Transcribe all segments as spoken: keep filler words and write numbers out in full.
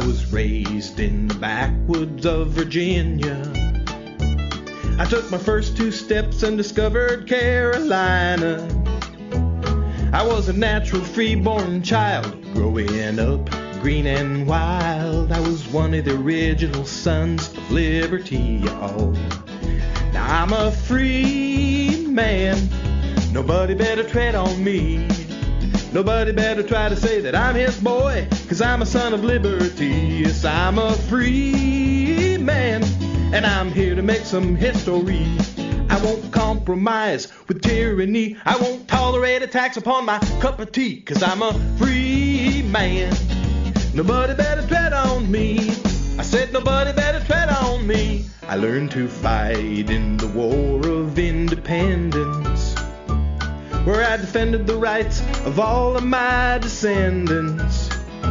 was raised in the backwoods of Virginia. I took my first two steps and discovered Carolina. I was a natural freeborn child growing up green and wild. I was one of the original sons of liberty, y'all. Now I'm a free man. Nobody better tread on me. Nobody better try to say that I'm his boy, 'cause I'm a son of liberty. Yes, I'm a free man, and I'm here to make some history. I won't compromise with tyranny. I won't tolerate attacks upon my cup of tea, 'cause I'm a free man. Nobody better tread on me. I said nobody better tread on me. I learned to fight in the War of Independence, where I defended the rights of all of my descendants.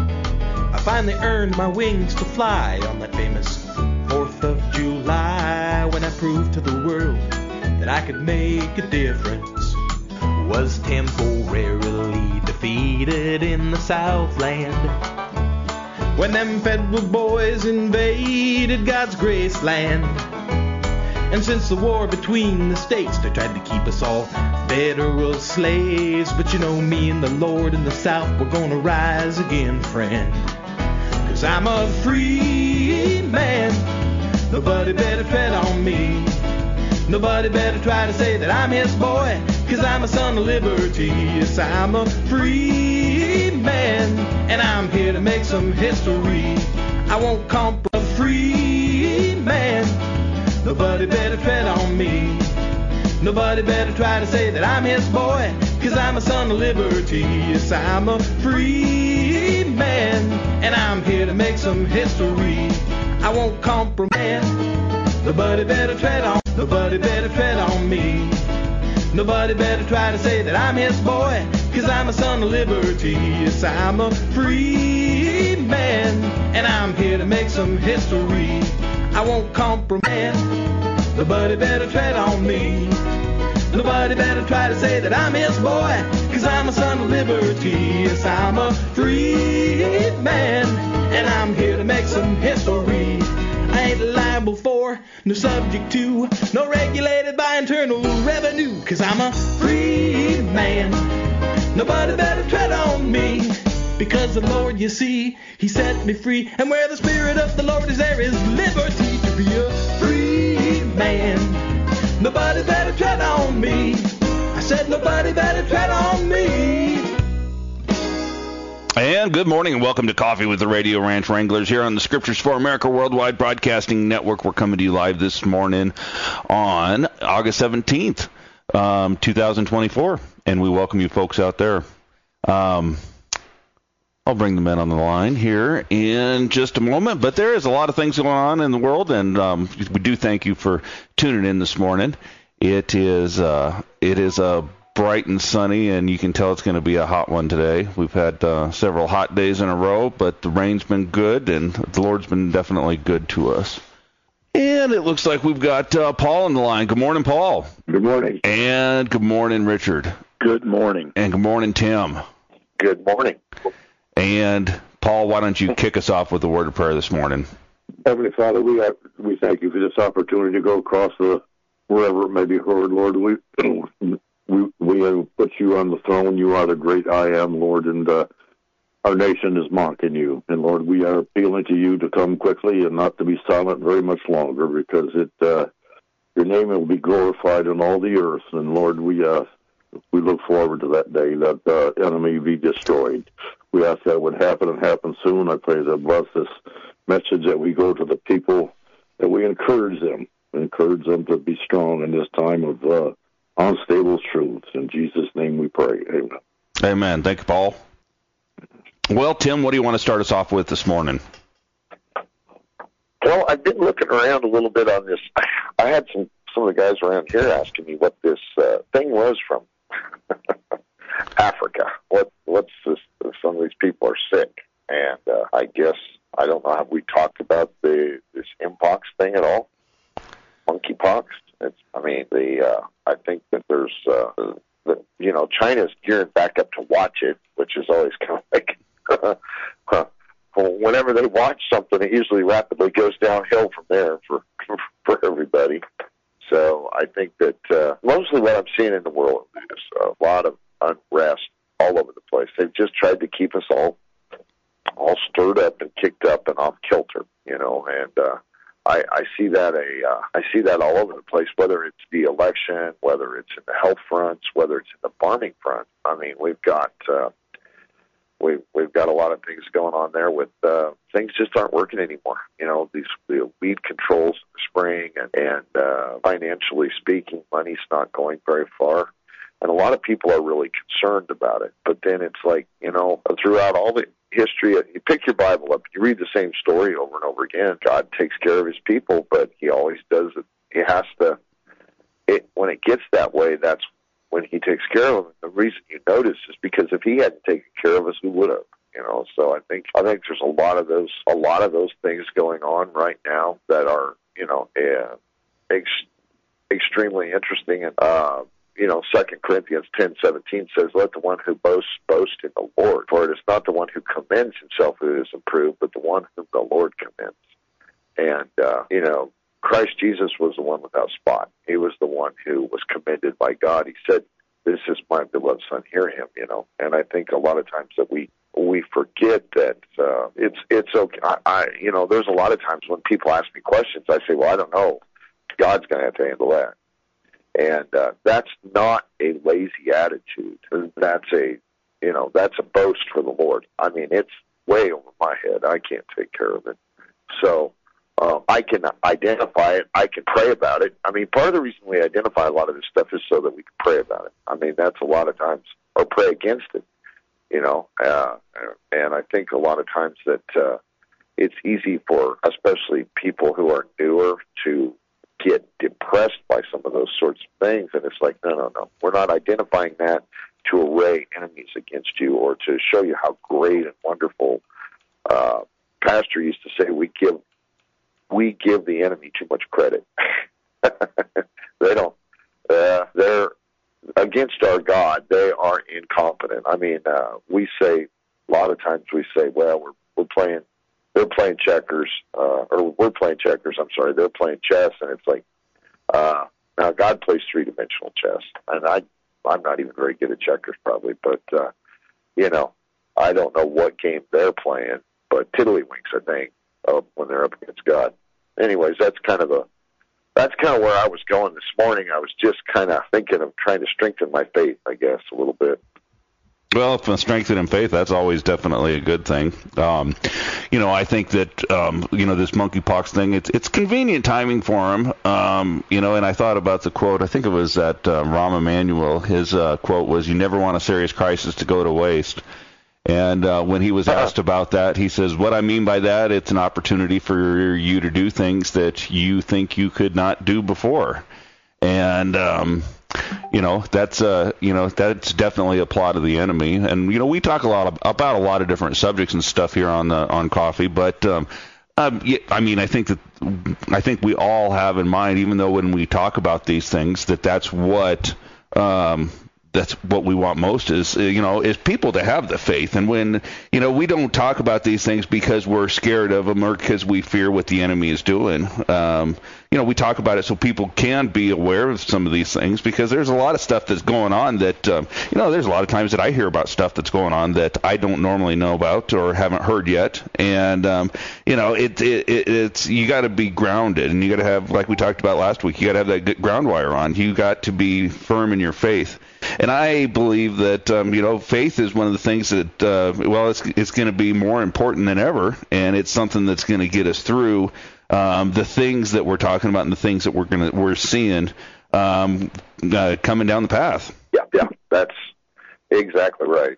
I finally earned my wings to fly on that famous fourth of July, when I proved to the world that I could make a difference. Was temporarily defeated in the Southland when them federal boys invaded God's graceland. And since the war between the states, they tried to keep us all federal slaves. But you know, me and the Lord in the South, we're gonna rise again, friend. 'Cause I'm a free man. Nobody better tread on me. Nobody better try to say that I'm his boy, 'cause I'm a son of liberty. Yes, I'm a free man, and I'm here to make some history. I won't compromise. A free man. Nobody better tread on me. Nobody better try to say that I'm his boy, 'cause I'm a son of liberty. Yes, I'm a free man, and I'm here to make some history. I won't compromise. Nobody better tread on. Nobody better tread on me. Nobody better try to say that I'm his boy, 'cause I'm a son of liberty. Yes, I'm a free man, and I'm here to make some history. I won't compromise. Nobody better tread on me. Nobody better try to say that I'm his boy, 'cause I'm a son of liberty. Yes, I'm a free man, and I'm here to make some history. I ain't liable for, no subject to, no regulated by internal revenue, 'cause I'm a free man. Nobody better tread on me, because the Lord, you see, he set me free. And where the Spirit of the Lord is, there is liberty to be a free man. Nobody better tread on me. I said nobody better tread on me. And good morning and welcome to Coffee with the Radio Ranch Wranglers here on the Scriptures for America Worldwide Broadcasting Network. We're coming to you live this morning on August seventeenth, um, two thousand twenty-four, and we welcome you folks out there. Um, I'll bring the men on the line here in just a moment, but there is a lot of things going on in the world, and um, we do thank you for tuning in this morning. It is uh, it is a bright and sunny, and you can tell it's going to be a hot one today. We've had uh, several hot days in a row, but the rain's been good, and the Lord's been definitely good to us. And it looks like we've got uh, Paul on the line. Good morning, Paul. Good morning. And good morning, Richard. Good morning. And good morning, Tim. Good morning. And Paul, why don't you kick us off with a word of prayer this morning? Heavenly Father, we are, we thank you for this opportunity to go across the wherever it may be heard, Lord. We we we have put you on the throne. You are the great I am, Lord, and uh, our nation is mocking you. And Lord, we are appealing to you to come quickly and not to be silent very much longer, because it uh, your name will be glorified in all the earth. And Lord, we uh, we look forward to that day that the uh, enemy be destroyed. We ask that it would happen and happen soon. I pray that bless this message that we go to the people, that we encourage them, encourage them to be strong in this time of uh, unstable truths. In Jesus' name we pray. Amen. Amen. Thank you, Paul. Well, Tim, what do you want to start us off with this morning? Well, I've been looking around a little bit on this. I had some, some of the guys around here asking me what this uh, thing was from Africa. What what's this? Some of these people are sick, and uh, I guess I don't know. Have we talked about the this mpox thing at all? Monkeypox. It's. I mean, the. Uh, I think that there's. Uh, the, you know, China's gearing back up to watch it, which is always kind of like. whenever they watch something, it usually rapidly goes downhill from there for for everybody. So I think that uh, mostly what I'm seeing in the world is a lot of unrest all over the place. They've just tried to keep us all all stirred up and kicked up and off kilter, you know. And uh, I, I see that a uh, I see that all over the place. Whether it's the election, whether it's in the health fronts, whether it's in the farming front. I mean, we've got. Uh, We've, we've got a lot of things going on there with uh, things just aren't working anymore. You know, these the weed controls in the spring, and, and uh, financially speaking, money's not going very far. And a lot of people are really concerned about it. But then it's like, you know, throughout all the history, you pick your Bible up, you read the same story over and over again. God takes care of his people, but he always does it. He has to, it, when it gets that way, that's when he takes care of them. The reason you notice is because if he hadn't taken care of us, who would have? You know, so I think I think there's a lot of those a lot of those things going on right now that are, you know, uh, ex- extremely interesting. And uh, you know, Second Corinthians ten seventeen says, "Let the one who boasts boast in the Lord, for it is not the one who commends himself who is approved, but the one whom the Lord commends." And uh, you know. Christ Jesus was the one without spot. He was the one who was commended by God. He said, "This is my beloved Son, hear him," you know. And I think a lot of times that we we forget that uh, it's it's okay. I, I you know, there's a lot of times when people ask me questions, I say, "Well, I don't know. God's going to have to handle that." And uh, that's not a lazy attitude. That's a you know that's a boast for the Lord. I mean, it's way over my head. I can't take care of it. So. Uh, I can identify it. I can pray about it. I mean, part of the reason we identify a lot of this stuff is so that we can pray about it. I mean, that's a lot of times, or pray against it, you know. Uh, and I think a lot of times that uh, it's easy for, especially people who are newer, to get depressed by some of those sorts of things. And it's like, no, no, no. We're not identifying that to array enemies against you or to show you how great and wonderful. Uh, Pastor used to say, we give we give the enemy too much credit. They don't. Uh, they're against our God. They are incompetent. I mean, uh, we say a lot of times we say, well, we're we're playing. They're playing checkers, uh, or we're playing checkers. I'm sorry, they're playing chess, and it's like, uh, now God plays three-dimensional chess, and I, I'm not even very good at checkers, probably, but uh, you know, I don't know what game they're playing, but tiddlywinks, I think, uh, when they're up against God. Anyways, that's kind of a, that's kind of where I was going this morning. I was just kind of thinking of trying to strengthen my faith, I guess, a little bit. Well, if strengthening faith, that's always definitely a good thing. Um, you know, I think that, um, you know, this monkeypox thing, it's it's convenient timing for him. Um, you know, and I thought about the quote, I think it was that uh, Rahm Emanuel, his uh, quote was, "You never want a serious crisis to go to waste." And uh, when he was asked about that, he says, what I mean by that, it's an opportunity for you to do things that you think you could not do before. And, um, you know, that's, uh, you know, that's definitely a plot of the enemy. And, you know, we talk a lot of, about a lot of different subjects and stuff here on the, on Coffee, but, um, um, yeah, I mean, I think that, I think we all have in mind, even though when we talk about these things, that that's what, um, that's what we want most is, you know, is people to have the faith. And when, you know, we don't talk about these things because we're scared of them or because we fear what the enemy is doing. Um, you know, we talk about it so people can be aware of some of these things, because there's a lot of stuff that's going on that, um, you know, there's a lot of times that I hear about stuff that's going on that I don't normally know about or haven't heard yet. And, um, you know, it, it, it it's, you got to be grounded, and you got to have, like we talked about last week, you got to have that good ground wire on. You got to be firm in your faith. And I believe that, um, you know, faith is one of the things that, uh, well, it's, it's going to be more important than ever, and it's something that's going to get us through um, the things that we're talking about and the things that we're going to we're seeing um, uh, coming down the path. Yeah, yeah, that's exactly right.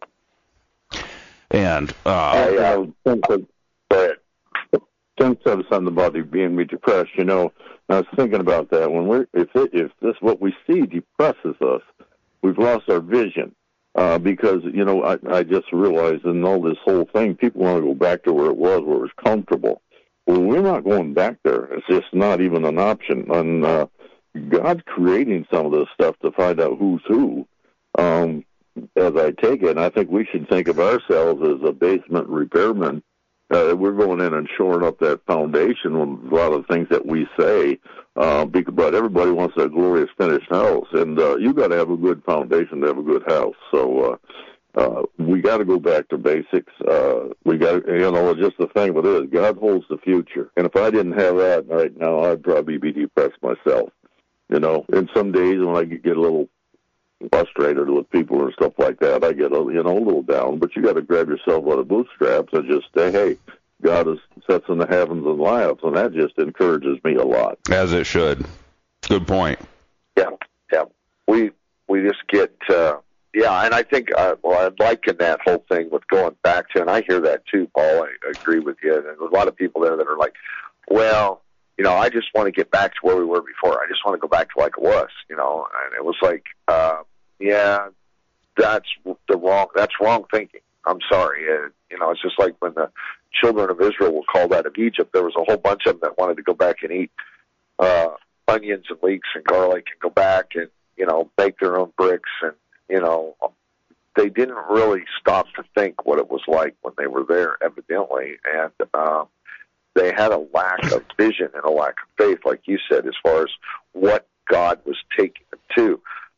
And uh, I, uh, Tim said, go ahead. Tim said something about you being depressed. You know, I was thinking about that. When we're if it, if this what we see depresses us, we've lost our vision, uh, because, you know, I, I just realized in all this whole thing, people want to go back to where it was, where it was comfortable. Well, we're not going back there. It's just not even an option. And uh, God's creating some of this stuff to find out who's who, um, as I take it. And I think we should think of ourselves as a basement repairman uh, we're going in and shoring up that foundation with a lot of things that we say. Uh, because, but everybody wants that glorious finished house, and uh, you got to have a good foundation to have a good house. So uh, uh, we got to go back to basics. Uh, we got, you know, just the thing with it is God holds the future, and if I didn't have that right now, I'd probably be depressed myself. You know, and some days when I get a little frustrated with people and stuff like that, I get a, you know, a little down. But you got to grab yourself by the bootstraps and just say, hey, God is sets in the heavens and laughs, and that just encourages me a lot. As it should. Good point. Yeah, yeah. We we just get, uh, yeah, and I think, uh, well, I'm liking that whole thing with going back to, and I hear that too, Paul. I agree with you. And there's a lot of people there that are like, well, you know, I just want to get back to where we were before. I just want to go back to like it was, you know. And it was like, uh, yeah, that's the wrong, that's wrong thinking. I'm sorry. Uh, you know, it's just like when the children of Israel were called out of Egypt, there was a whole bunch of them that wanted to go back and eat uh, onions and leeks and garlic and go back and, you know, bake their own bricks. And, you know, they didn't really stop to think what it was like when they were there, evidently. And um, they had a lack of vision and a lack of faith, like you said, as far as what God was taking them to.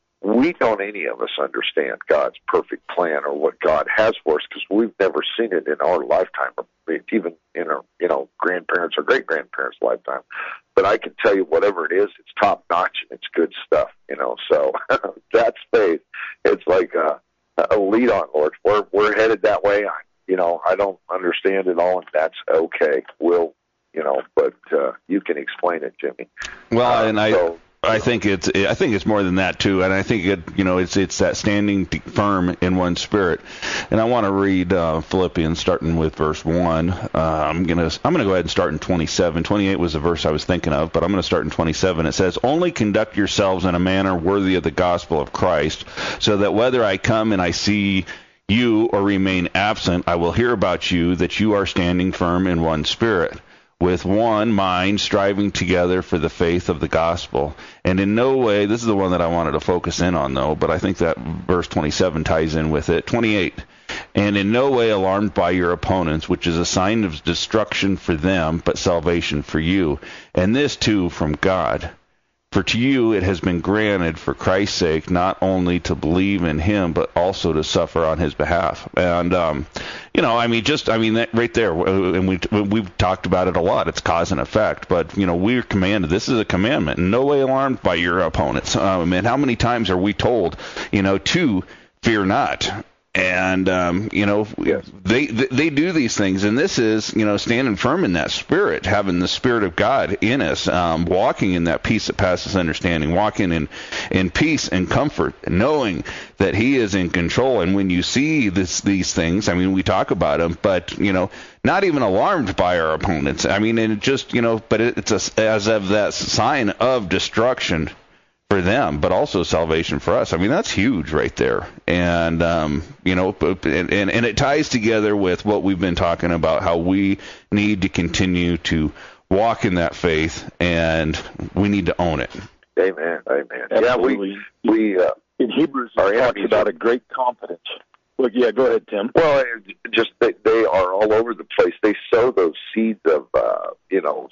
We don't, any of us, understand God's perfect plan or what God has for us because we've never seen it in our lifetime, or even in our, you know, grandparents or great-grandparents' lifetime. But I can tell you, whatever it is, it's top-notch and it's good stuff, you know. So that's faith. It's like a, a lead on, Lord. We're we're headed that way. I, you know, I don't understand it all, and that's okay. We'll, you know, but uh, you can explain it, Jimmy. Well, uh, and I. So, I think it's I think it's more than that too, and I think it you know it's it's that standing firm in one spirit. And I want to read uh, Philippians starting with verse one. Uh, I'm gonna I'm gonna go ahead and start in twenty-seven. twenty-eight was the verse I was thinking of, but I'm gonna start in twenty-seven. It says, "Only conduct yourselves in a manner worthy of the gospel of Christ, so that whether I come and I see you or remain absent, I will hear about you that you are standing firm in one spirit, with one mind, striving together for the faith of the gospel." And in no way, this is the one that I wanted to focus in on, though, but I think that verse twenty-seven ties in with it. twenty-eight, "And in no way alarmed by your opponents, which is a sign of destruction for them, but salvation for you. And this, too, from God. For to you it has been granted for Christ's sake not only to believe in him, but also to suffer on his behalf." And, um, you know, I mean, just, I mean, that right there, and we, we've talked about it a lot, it's cause and effect. But, you know, we're commanded, this is a commandment, in no way alarmed by your opponents. Um, and how many times are we told, you know, to fear not? And, um, you know, Yes. they, they they do these things. And this is, you know, standing firm in that spirit, having the Spirit of God in us, um, walking in that peace that passes understanding, walking in, in peace and comfort, knowing that he is in control. And when you see this, these things, I mean, we talk about them, but, you know, not even alarmed by our opponents. I mean, and it just, you know, but it, it's a, as of that sign of destruction for them, but also salvation for us. I mean, that's huge right there. And, um, you know, and, and, and it ties together with what we've been talking about, how we need to continue to walk in that faith, and we need to own it. Amen. Amen. Absolutely. Yeah, we, we uh, in Hebrews, it Sorry, talks Andy, about a great confidence. Well, yeah, go ahead, Tim. well, it just they, they are all over the place. They sow those seeds of, uh, you know,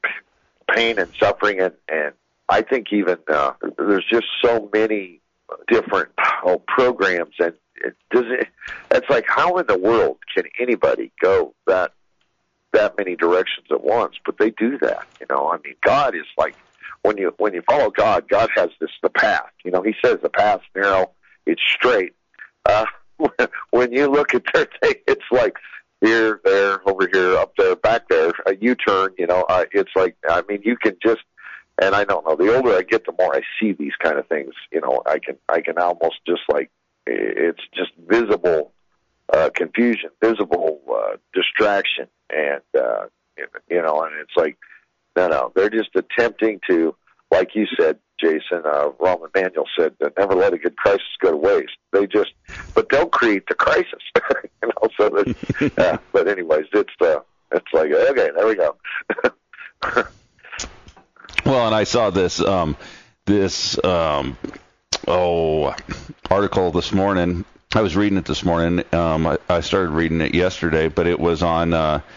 pain and suffering, and, and I think even uh, there's just so many different oh, programs, and it does it. It's like, how in the world can anybody go that that many directions at once? But they do that, you know. I mean, God is like, when you when you follow God, God has this the path. You know, He says the path's narrow, it's straight. Uh, when you look at their thing, it's like here, there, over here, up there, back there, a U-turn. You know, uh, it's like, I mean, you can just. And I don't know. The older I get, the more I see these kind of things. You know, I can I can almost just like, it's just visible uh, confusion, visible uh, distraction, and uh, you know, and it's like, no, no, they're just attempting to, like you said, Jason, uh, Rahm Emanuel said, that never let a good crisis go to waste. They just, but they'll create the crisis, you know. So, that, yeah. But anyways, it's uh, it's like, okay, there we go. Well, and I saw this um, this um, oh article this morning. I was reading it this morning. Um, I, I started reading it yesterday, but it was on uh,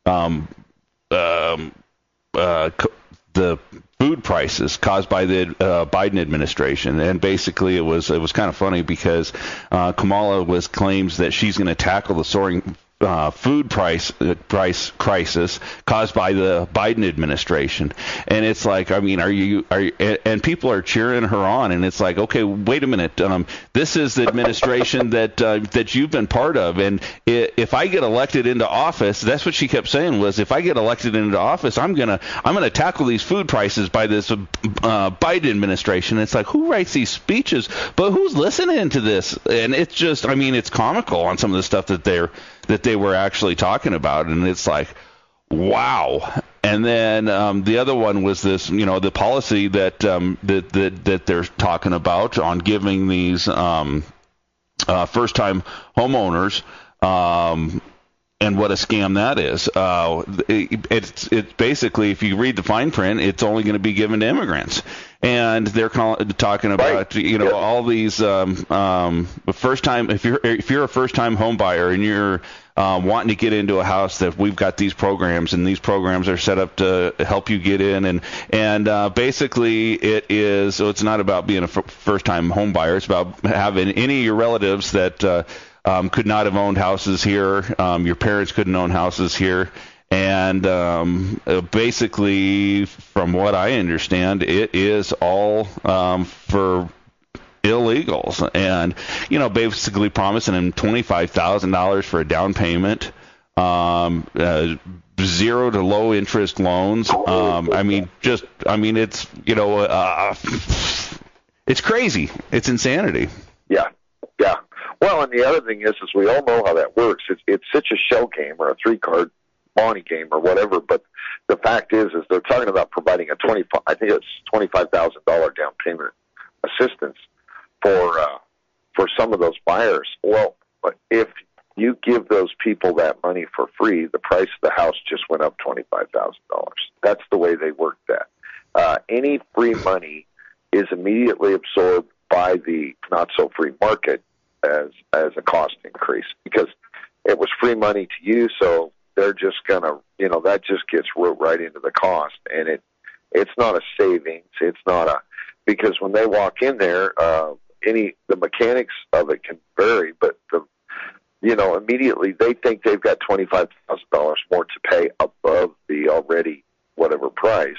um, um, uh, co- the food prices caused by the uh, Biden administration, and basically it was it was kind of funny because uh, Kamala was claims that she's going to tackle the soaring Uh, food price uh, price crisis caused by the Biden administration, and it's like, I mean, are you are you, and people are cheering her on, and it's like, okay, wait a minute, um, this is the administration that uh, that you've been part of, and if I get elected into office, that's what she kept saying was, if I get elected into office, I'm gonna I'm gonna tackle these food prices by this uh, Biden administration. It's like, who writes these speeches, but who's listening to this? And it's just, I mean, it's comical on some of the stuff that they're that they were actually talking about, and it's like, wow. And then um, the other one was this, you know, the policy that um, that, that that they're talking about on giving these um, uh, first-time homeowners, um, and what a scam that is. Uh, it, it's it's basically, if you read the fine print, it's only going to be given to immigrants. And they're call, talking about, right. you know, yep. all these um, um, first time. If you're if you're a first time home buyer and you're um, wanting to get into a house, that we've got these programs, and these programs are set up to help you get in. And and uh, basically, it is. So it's not about being a f- first time home buyer. It's about having any of your relatives that uh, um, could not have owned houses here. Um, your parents couldn't own houses here. And um, basically, from what I understand, it is all um, for illegals. And, you know, basically promising them twenty-five thousand dollars for a down payment, um, uh, zero to low interest loans. Um, I mean, just, I mean, it's, you know, uh, it's crazy. It's insanity. Yeah, yeah. Well, and the other thing is, is we all know how that works. It's, it's such a shell game or a three-card Bonnie game or whatever, but the fact is, is they're talking about providing a twenty, I think it's twenty-five thousand dollars down payment assistance for uh, for some of those buyers. Well, if you give those people that money for free, the price of the house just went up twenty-five thousand dollars. That's the way they work that. Uh, any free money is immediately absorbed by the not so free market as as a cost increase, because it was free money to you, so they're just gonna, you know, that just gets wrote right into the cost, and it, it's not a savings. It's not a, because when they walk in there, uh, any, the mechanics of it can vary, but the, you know, immediately they think they've got twenty-five thousand dollars more to pay above the already whatever price,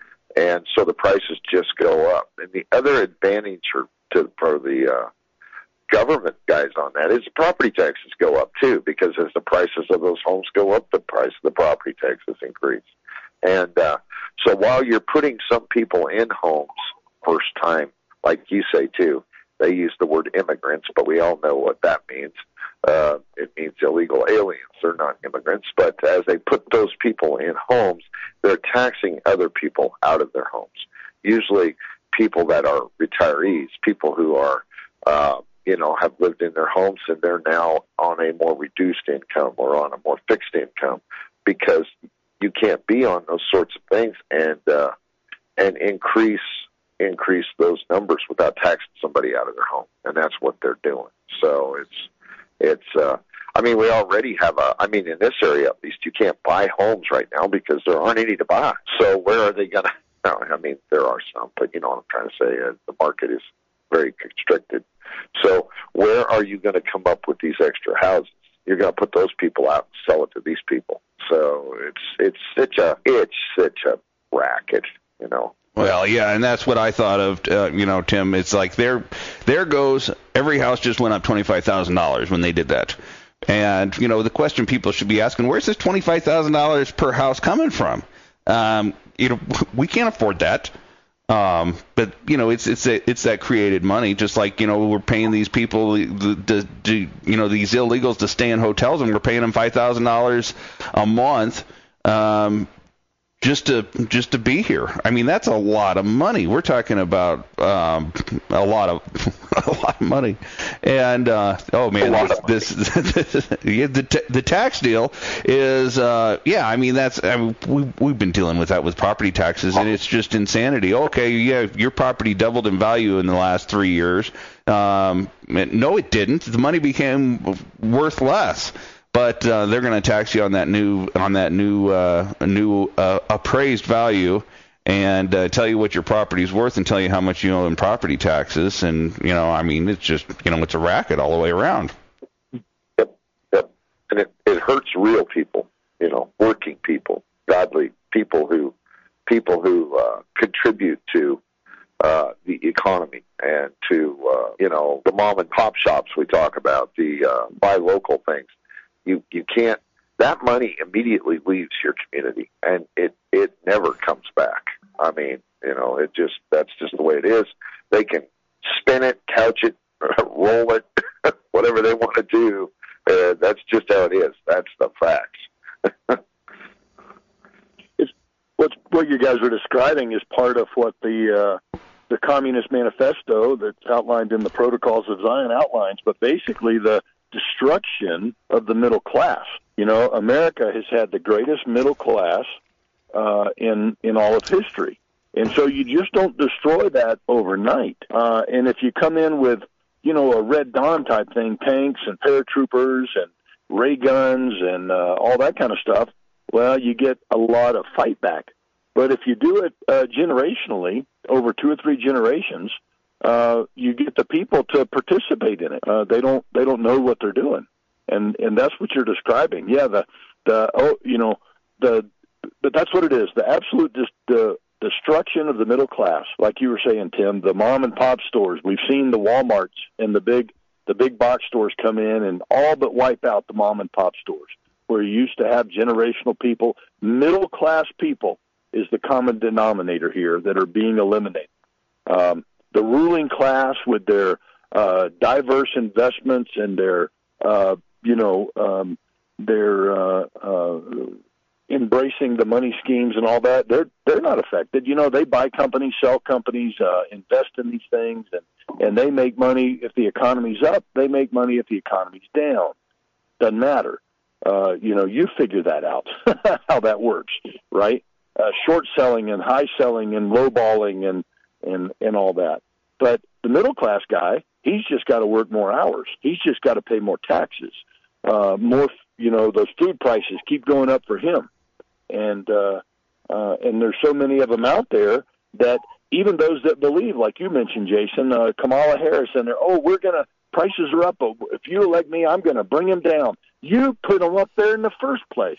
and so the prices just go up. And the other advantage for, to, for the, uh, government guys on that is the property taxes go up too, because as the prices of those homes go up, the price of the property taxes increase. And uh, so while you're putting some people in homes first time, like you say too, they use the word immigrants, but we all know what that means. Uh, it means illegal aliens. They're not immigrants. But as they put those people in homes, they're taxing other people out of their homes, usually people that are retirees, people who are uh, you know, have lived in their homes and they're now on a more reduced income or on a more fixed income, because you can't be on those sorts of things and uh, and increase increase those numbers without taxing somebody out of their home, and that's what they're doing. So it's it's. Uh, I mean, we already have a. I mean, in this area at least, you can't buy homes right now because there aren't any to buy. So where are they going to? No, I mean, there are some, but you know what I'm trying to say. Uh, the market is very constricted. So where are you going to come up with these extra houses? You're going to put those people out and sell it to these people. So it's it's such a it's such a racket, you know. Well, yeah, and that's what I thought of, uh, you know, Tim. It's like there there goes every house just went up twenty-five thousand dollars when they did that. And, you know, the question people should be asking, where's this twenty-five thousand dollars per house coming from? Um, you know, we can't afford that. Um, but you know, it's it's a, it's that created money, just like, you know, we're paying these people, the, the, the you know, these illegals to stay in hotels, and we're paying them five thousand dollars a month, um, just to just to be here. I mean, that's a lot of money. We're talking about um, a lot of a lot of money. And uh, oh man, this, this, this yeah, the t- the tax deal is uh, yeah. I mean, that's I mean, we we've been dealing with that with property taxes, and it's just insanity. Okay, yeah, your property doubled in value in the last three years. Um, no, it didn't. The money became worth less. but uh, they're going to tax you on that new on that new uh, new uh, appraised value, and uh, tell you what your property's worth and tell you how much you owe in property taxes. And you know, I mean, it's just you know, it's a racket all the way around. Yep, yep, and it it hurts real people, you know, working people, godly people who people who uh, contribute to uh, the economy and to uh, you know, the mom and pop shops we talk about, the uh, buy local things. You you can't. That money immediately leaves your community, and it it never comes back. I mean, you know, it just that's just the way it is. They can spin it, couch it, roll it, whatever they want to do. Uh, that's just how it is. That's the facts. It's what what you guys are describing is part of what the uh, the Communist Manifesto that's outlined in the Protocols of Zion outlines, but basically the destruction of the middle class. You know, America has had the greatest middle class uh, in in all of history, and so you just don't destroy that overnight. Uh, and if you come in with, you know, a Red Dawn type thing, tanks and paratroopers and ray guns and uh, all that kind of stuff, well, you get a lot of fight back. But if you do it uh, generationally, over two or three generations, uh, you get the people to participate in it. Uh, they don't they don't know what they're doing. And and that's what you're describing. Yeah, the the oh you know the but that's what it is. The absolute dis, the destruction of the middle class, like you were saying, Tim. The mom and pop stores. We've seen the Walmarts and the big the big box stores come in and all but wipe out the mom and pop stores, where you used to have generational people. Middle class people is the common denominator here that are being eliminated. Um, the ruling class with their uh, diverse investments and their uh, you know, um, they're uh, uh, embracing the money schemes and all that. They're they're not affected. You know, they buy companies, sell companies, uh, invest in these things, and, and they make money if the economy's up. They make money if the economy's down. Doesn't matter. Uh, you know, you figure that out, how that works, right? Uh, short selling and high selling and low balling and, and, and all that. But the middle class guy, he's just got to work more hours. He's just got to pay more taxes. Uh, more, you know, those food prices keep going up for him. And, uh, uh, and there's so many of them out there that even those that believe, like you mentioned, Jason, uh, Kamala Harris, and they're, oh, we're going to, prices are up. If you elect me, I'm going to bring them down. You put them up there in the first place.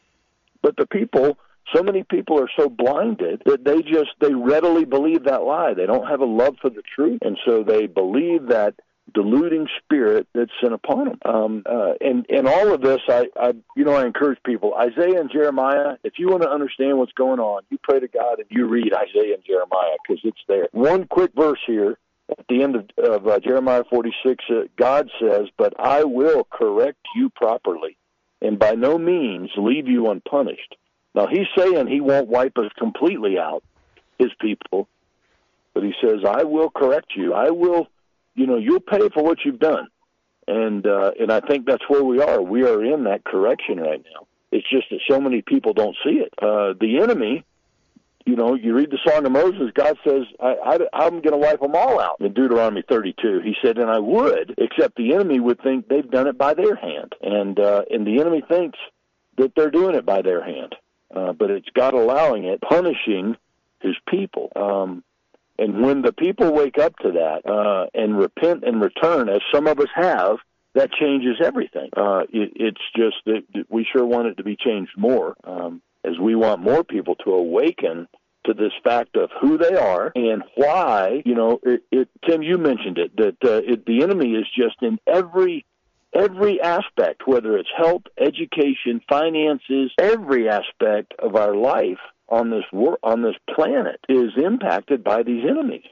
But the people, so many people are so blinded that they just, they readily believe that lie. They don't have a love for the truth. And so they believe that deluding spirit that's sent upon them. Um, uh, and, and all of this, I, I, you know, I encourage people, Isaiah and Jeremiah, if you want to understand what's going on, you pray to God and you read Isaiah and Jeremiah, because it's there. One quick verse here at the end of, of uh, Jeremiah forty-six, uh, God says, but I will correct you properly and by no means leave you unpunished. Now, he's saying he won't wipe us completely out, his people, but he says, I will correct you. I will, you know, you'll pay for what you've done. And uh, and I think that's where we are. We are in that correction right now. It's just that so many people don't see it. Uh, the enemy, you know, you read the Song of Moses, God says, I, I, I'm going to wipe them all out. In Deuteronomy thirty-two, he said, and I would, except the enemy would think they've done it by their hand. And, uh, and the enemy thinks that they're doing it by their hand. Uh, but it's God allowing it, punishing his people. Um, and when the people wake up to that uh, and repent and return, as some of us have, that changes everything. Uh, it, it's just that we sure want it to be changed more, um, as we want more people to awaken to this fact of who they are and why. You know, it, it, Tim, you mentioned it, that uh, it, the enemy is just in every Every aspect, whether it's health, education, finances, every aspect of our life on this wor- on this planet is impacted by these enemies.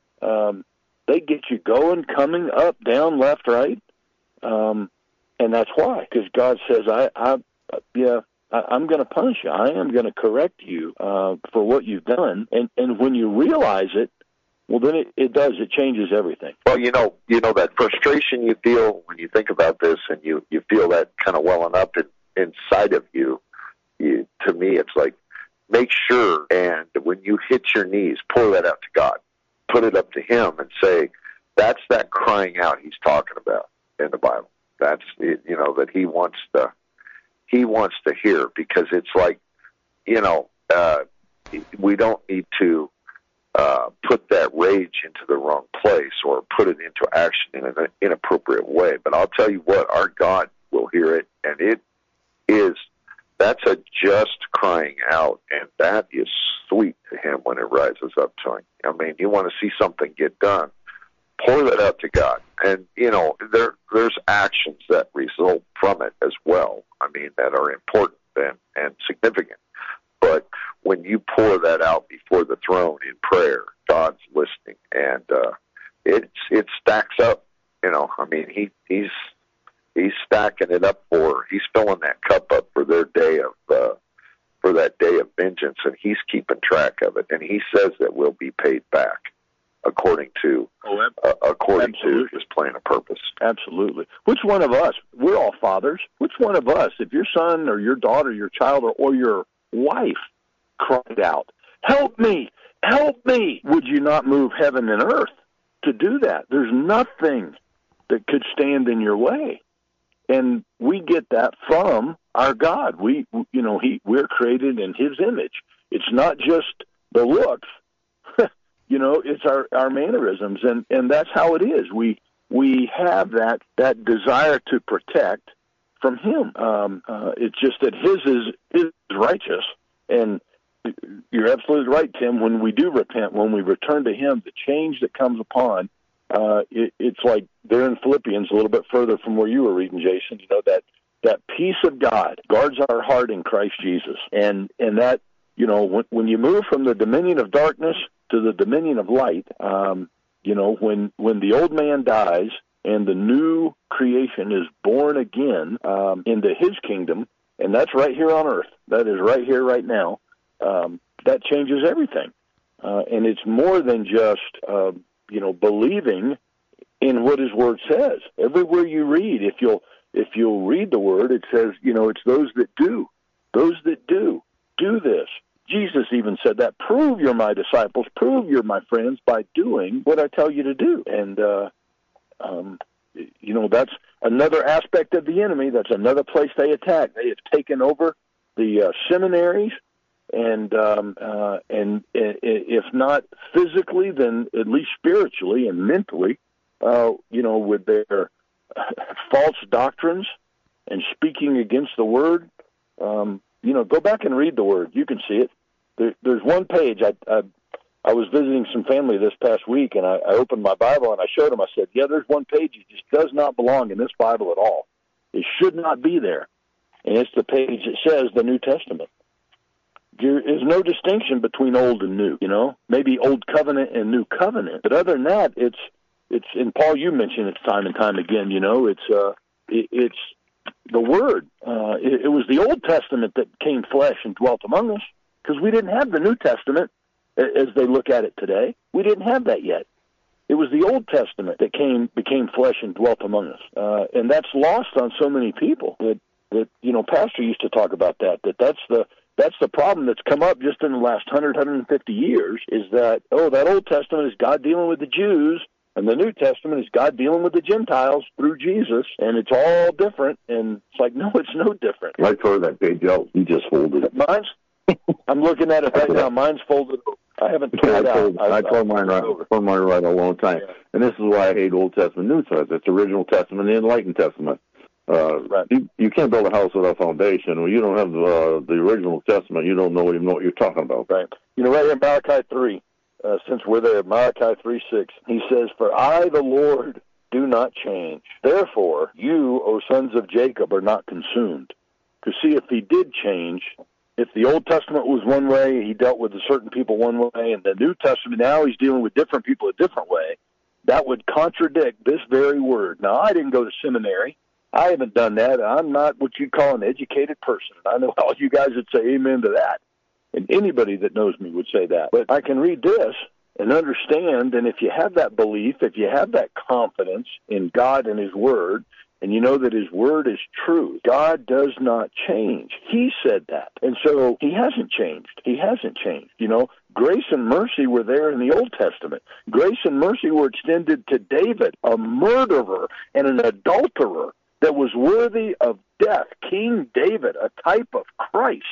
Um, they get you going, coming, up, down, left, right, um, and that's why. Because God says, "I, I yeah, I, I'm going to punish you. I am going to correct you uh, for what you've done." And and when you realize it, well, then it, it does. It changes everything. Well, you know, you know that frustration you feel when you think about this, and you, you feel that kind of welling up in, inside of you, you. To me, it's like, make sure, and when you hit your knees, pour that out to God. Put it up to Him and say, that's that crying out He's talking about in the Bible. That's it, you know, that he wants to he wants to hear, because it's like, you know, uh, we don't need to uh, put that rage into the wrong place or put it into action in an inappropriate way. But I'll tell you what, our God will hear it, and it is, that's a just crying out, and that is sweet to him when it rises up to him. I mean, you want to see something get done, pour that out to God. And, you know, there there's actions that result from it as well, I mean, that are important and, and significant. But when you pour that out before the throne in prayer, God's listening, and uh, it's it stacks up. You know, I mean, he he's he's stacking it up for, he's filling that cup up for their day of uh, for that day of vengeance, and he's keeping track of it. And he says that we'll be paid back according to oh, uh, according absolutely. to his plan and purpose. Absolutely. Which one of us? We're all fathers. Which one of us, if your son or your daughter, your child, or, or your wife cried out, "Help me, help me," would you not move heaven and earth to do that? There's nothing that could stand in your way. And we get that from our God. We, you know, he, we're created in his image. It's not just the looks, you know, it's our, our mannerisms. And, and that's how it is. We, we have that, that desire to protect from him. Um, uh, it's just that his is, is righteous. And you're absolutely right, Tim. When we do repent, when we return to him, the change that comes upon, uh, it, it's like there in Philippians, a little bit further from where you were reading, Jason, you know, that, that peace of God guards our heart in Christ Jesus. And, and that, you know, when, when you move from the dominion of darkness to the dominion of light, um, you know, when, when the old man dies and the new creation is born again um, into his kingdom, and that's right here on earth, that is right here, right now, um, that changes everything. Uh, and it's more than just, uh, you know, believing in what his word says. Everywhere you read, if you'll, if you'll read the word, it says, you know, it's those that do, those that do, do this. Jesus even said that, prove you're my disciples, prove you're my friends by doing what I tell you to do. And, uh, um, you know, that's another aspect of the enemy. That's another place they attack. They have taken over the uh, seminaries, and um, uh, and if not physically, then at least spiritually and mentally, uh, you know, with their false doctrines and speaking against the word. Um, you know, go back and read the word. You can see it. There, there's one page. I, I I was visiting some family this past week, and I, I opened my Bible, and I showed them. I said, yeah, there's one page that just does not belong in this Bible at all. It should not be there. And it's the page that says the New Testament. There is no distinction between old and new, you know, maybe old covenant and new covenant. But other than that, it's, it's, and Paul, you mentioned it time and time again, you know, it's, uh, it, it's the word. Uh, it, it was the Old Testament that came flesh and dwelt among us, because we didn't have the New Testament as they look at it today. We didn't have that yet. It was the Old Testament that came, became flesh and dwelt among us. Uh, and that's lost on so many people that, that, you know, Pastor used to talk about that, that that's the, that's the problem that's come up just in the last one hundred, one hundred fifty years, is that, oh, that Old Testament is God dealing with the Jews, and the New Testament is God dealing with the Gentiles through Jesus, and it's all different. And it's like, no, it's no different. I tore that page out. You just folded it. Mine's, I'm looking at it right now. Mine's folded over. I haven't torn it out. I, I tore mine right, tore mine right a long time. Yeah. And this is why I hate Old Testament, New Testament. It's original Testament and Enlightened Testament. Uh, right. you, you can't build a house without a foundation. When you don't have uh, the original Testament, you don't know even know what you're talking about. Right. You know, right here in Malachi three, uh, since we're there, Malachi three six, he says, "For I, the Lord, do not change. Therefore, you, O sons of Jacob, are not consumed." To see if he did change, if the Old Testament was one way, he dealt with certain people one way, and the New Testament, now he's dealing with different people a different way, that would contradict this very word. Now, I didn't go to seminary. I haven't done that. I'm not what you'd call an educated person. I know all you guys would say amen to that. And anybody that knows me would say that. But I can read this and understand, and if you have that belief, if you have that confidence in God and his word, and you know that his word is true, God does not change. He said that. And so he hasn't changed. He hasn't changed. You know, grace and mercy were there in the Old Testament. Grace and mercy were extended to David, a murderer and an adulterer. that was worthy of death. King David, a type of Christ,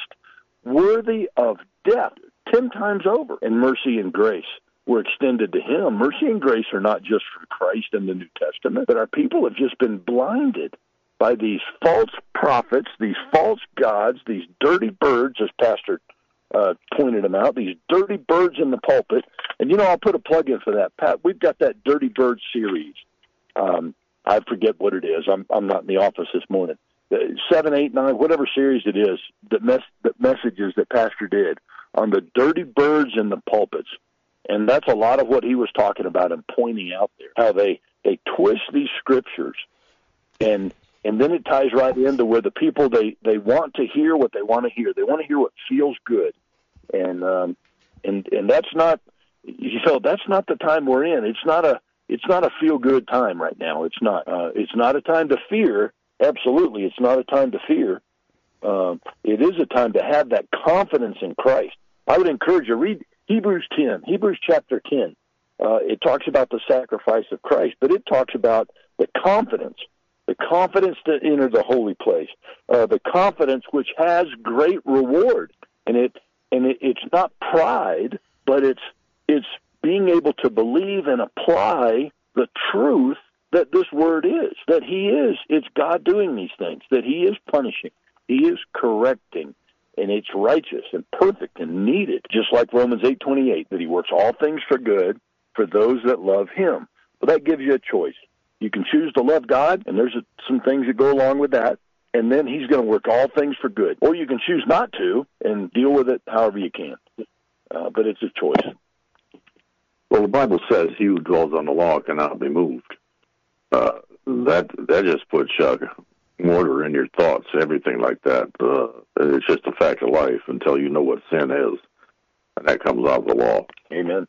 worthy of death ten times over. And mercy and grace were extended to him. Mercy and grace are not just from Christ in the New Testament, but our people have just been blinded by these false prophets, these false gods, these dirty birds, as Pastor uh, pointed them out, these dirty birds in the pulpit. And, you know, I'll put a plug in for that. Pat, we've got that Dirty Bird series. Um, I forget what it is. I'm I'm not in the office this morning. Seven, eight, nine, whatever series it is, that mess that messages that Pastor did on the dirty birds in the pulpits, and that's a lot of what he was talking about and pointing out there. How they they twist these scriptures, and and then it ties right into where the people they they want to hear what they want to hear. They want to hear what feels good, and um, and and that's not you know that's not the time we're in. It's not a It's not a feel-good time right now. It's not. Uh, it's not a time to fear. Absolutely, it's not a time to fear. Um, it is a time to have that confidence in Christ. I would encourage you, read Hebrews ten, Hebrews chapter ten. Uh, it talks about the sacrifice of Christ, but it talks about the confidence, the confidence to enter the holy place, uh, the confidence which has great reward. And it and it, it's not pride, but it's it's being able to believe and apply the truth that this word is, that he is, it's God doing these things, that he is punishing, he is correcting, and it's righteous and perfect and needed, just like Romans eight twenty-eight, that he works all things for good for those that love him. Well, that gives you a choice. You can choose to love God, and there's a, some things that go along with that, and then he's going to work all things for good. Or you can choose not to and deal with it however you can. Uh, but it's a choice. Well, the Bible says he who dwells on the law cannot be moved. Uh, that that just puts uh, order in your thoughts, everything like that. Uh, it's just a fact of life until you know what sin is, and that comes out of the law. Amen.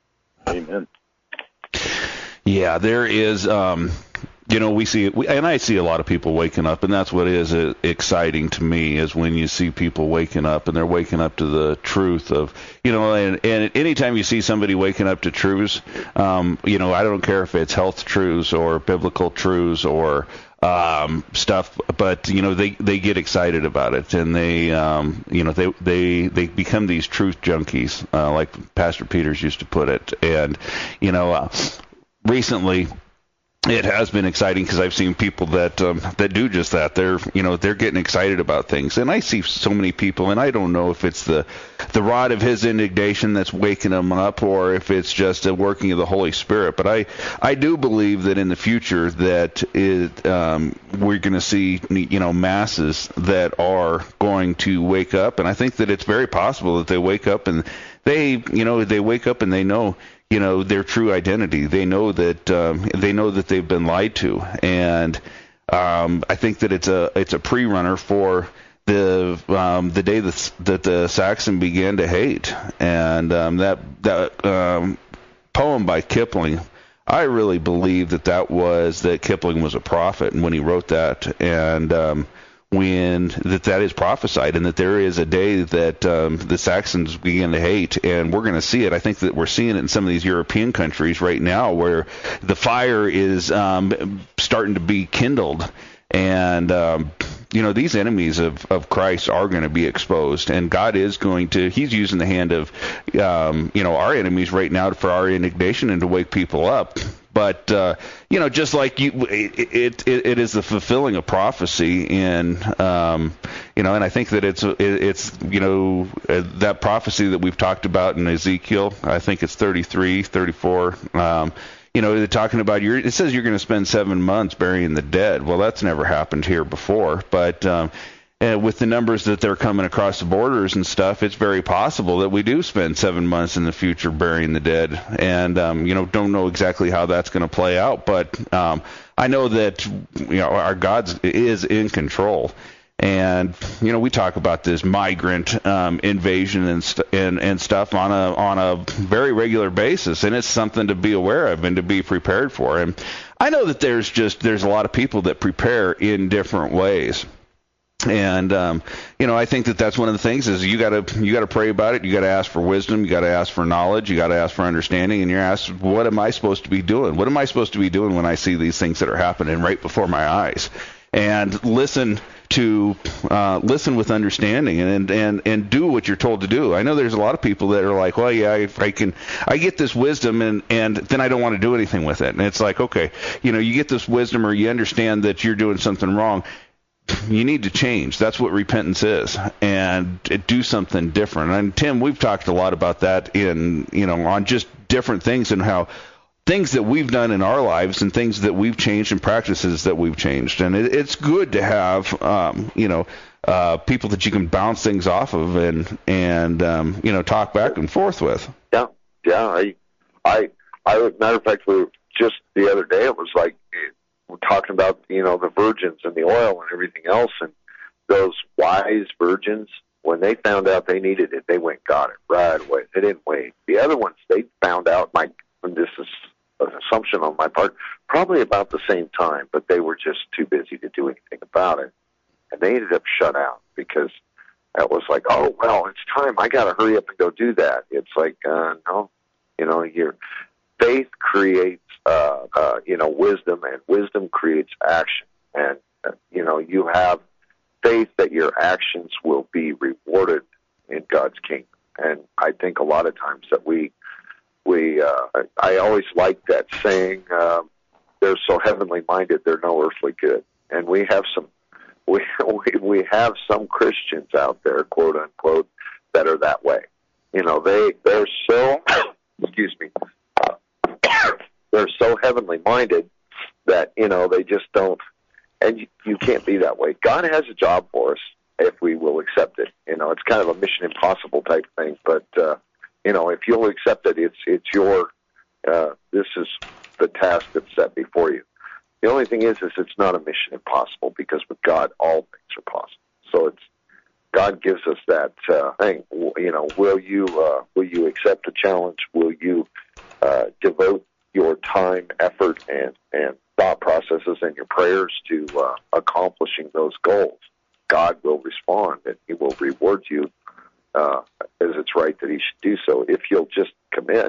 Amen. Yeah, there is, um, you know, we see, we, and I see a lot of people waking up, and that's what is uh, exciting to me, is when you see people waking up, and they're waking up to the truth of, you know, and, and anytime you see somebody waking up to truths, um, you know, I don't care if it's health truths or biblical truths or um, stuff, but, you know, they, they get excited about it, and they, um, you know, they, they, they become these truth junkies, uh, like Pastor Peters used to put it, and, you know, uh, recently, it has been exciting because I've seen people that um, that do just that. They're you know they're getting excited about things, and I see so many people, and I don't know if it's the the rod of his indignation that's waking them up, or if it's just a working of the Holy Spirit. But I I do believe that in the future that it um, we're going to see you know masses that are going to wake up, and I think that it's very possible that they wake up and they you know they wake up and they know. You know their true identity. They know that um, they know that they've been lied to, and um, I think that it's a it's a pre-runner for the um, the day that that the Saxon began to hate. And um, that that um, poem by Kipling, I really believe that that was that Kipling was a prophet, and when he wrote that, and um, when that that is prophesied, and that there is a day that um, the Saxons begin to hate, and we're going to see it. I think that we're seeing it in some of these European countries right now, where the fire is um, starting to be kindled, and um, you know these enemies of, of Christ are going to be exposed, and God is going to. He's using the hand of um, you know our enemies right now for our indignation and to wake people up. But, uh, you know, just like you, it, it, it is the fulfilling of prophecy. And, um, you know, and I think that it's, it's, you know, that prophecy that we've talked about in Ezekiel, I think it's thirty-three, thirty-four, um, you know, they're talking about, your, it says you're going to spend seven months burying the dead. Well, that's never happened here before. But, um, and with the numbers that they're coming across the borders and stuff, it's very possible that we do spend seven months in the future burying the dead. And, um, you know, don't know exactly how that's going to play out. But um, I know that, you know, our God is in control. And, you know, we talk about this migrant um, invasion and, st- and and stuff on a on a very regular basis. And it's something to be aware of and to be prepared for. And I know that there's just there's a lot of people that prepare in different ways. And, um, you know, I think that that's one of the things is you got to you got to pray about it. You got to ask for wisdom. You got to ask for knowledge. You got to ask for understanding. And you're asked, what am I supposed to be doing? What am I supposed to be doing when I see these things that are happening right before my eyes? and listen to uh, listen with understanding and, and and do what you're told to do. I know there's a lot of people that are like, well, yeah, I, I can, I get this wisdom, and, and then I don't want to do anything with it. And it's like, okay, you know, you get this wisdom, or you understand that you're doing something wrong. You need to change. That's what repentance is, and do something different. And Tim, we've talked a lot about that in, you know, on just different things and how things that we've done in our lives and things that we've changed and practices that we've changed. And it, it's good to have, um, you know, uh, people that you can bounce things off of and, and um, you know, talk back and forth with. Yeah, yeah. I, I, I, matter of fact, we were just the other day, it was like, we're talking about, you know, the virgins and the oil and everything else, and those wise virgins, when they found out they needed it, they went and got it right away. They didn't wait. The other ones, they found out, my, and this is an assumption on my part, probably about the same time, but they were just too busy to do anything about it. And they ended up shut out because that was like, oh, well, it's time. I got to hurry up and go do that. It's like, uh, no, you know, your faith creates, uh, uh, you know, wisdom, and wisdom creates action. And, uh, you know, you have faith that your actions will be rewarded in God's kingdom. And I think a lot of times that we, we, uh, I always like that saying, uh, they're so heavenly minded, they're no earthly good. And we have some, we, we, we have some Christians out there, quote unquote, that are that way. You know, they, they're so, excuse me, they're so heavenly minded that, you know, they just don't, and you, you can't be that way. God has a job for us if we will accept it. You know, it's kind of a Mission Impossible type thing, but, uh, you know, if you'll accept it, it's, it's your, uh, this is the task that's set before you. The only thing is, is it's not a Mission Impossible, because with God, all things are possible. So it's, God gives us that, uh, thing, you know, will you, uh, will you accept the challenge? Will you, uh, devote your time, effort, and, and thought processes and your prayers to uh, accomplishing those goals? God will respond, and He will reward you uh, as it's right that He should do so if you'll just commit.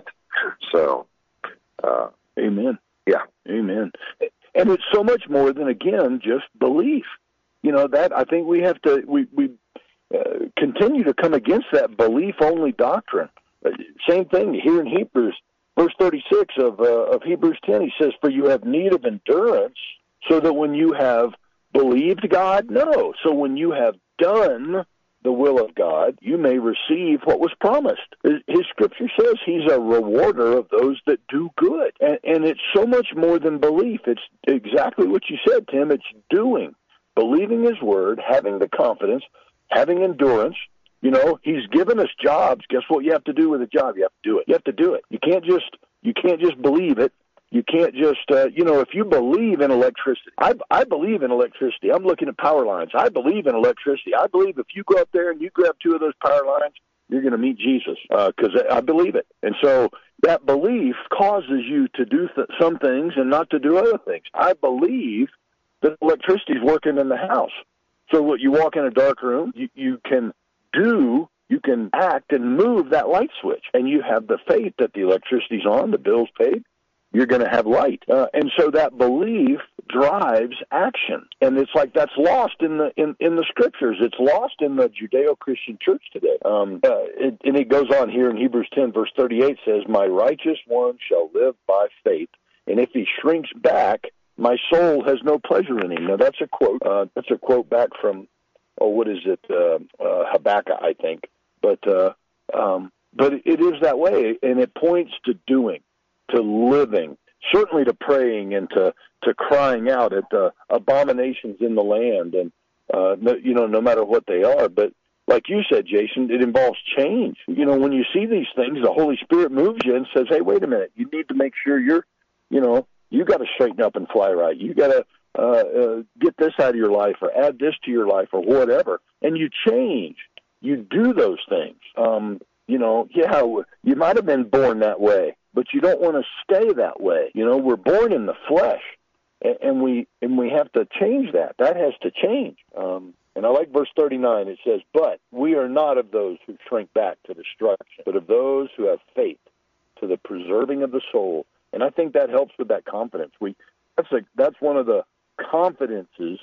So, uh, amen. Yeah, amen. And it's so much more than, again, just belief. You know, that I think we have to we we uh, continue to come against that belief-only doctrine. Uh, same thing here in Hebrews. Verse thirty-six of, uh, of Hebrews ten, he says, for you have need of endurance, so that when you have believed God, no. So when you have done the will of God, you may receive what was promised. His, his scripture says he's a rewarder of those that do good. And, and it's so much more than belief. It's exactly what you said, Tim. It's doing, believing his word, having the confidence, having endurance. You know, he's given us jobs. Guess what you have to do with a job? You have to do it. You have to do it. You can't just you can't just believe it. You can't just, uh, you know, if you believe in electricity, I, I believe in electricity. I'm looking at power lines. I believe in electricity. I believe if you go up there and you grab two of those power lines, you're going to meet Jesus, because uh, I believe it. And so that belief causes you to do th- some things and not to do other things. I believe that electricity is working in the house. So what, you walk in a dark room, you, you can do, you can act and move that light switch, and you have the faith that the electricity's on, the bill's paid, you're going to have light. Uh, and so that belief drives action. And it's like that's lost in the in, in the scriptures. It's lost in the Judeo-Christian church today. Um, uh, it, and it goes on here in Hebrews ten, verse thirty-eight says, my righteous one shall live by faith, and if he shrinks back, my soul has no pleasure in him. Now that's a quote. Uh, that's a quote back from, oh, what is it, uh, uh, Habakkuk, I think. But uh, um, but it is that way, and it points to doing, to living, certainly to praying and to, to crying out at the abominations in the land, and uh, no, you know, no matter what they are. But like you said, Jason, it involves change. You know, when you see these things, the Holy Spirit moves you and says, hey, wait a minute, you need to make sure you're, you know, you got to straighten up and fly right. You got to uh, uh, get this out of your life or add this to your life or whatever, and you change. You do those things. Um, you know, yeah, you might have been born that way, but you don't want to stay that way. You know, we're born in the flesh, and, and we and we have to change that. That has to change. Um, and I like verse thirty-nine. It says, but we are not of those who shrink back to destruction, but of those who have faith to the preserving of the soul. And I think that helps with that confidence. We that's a, that's one of the confidences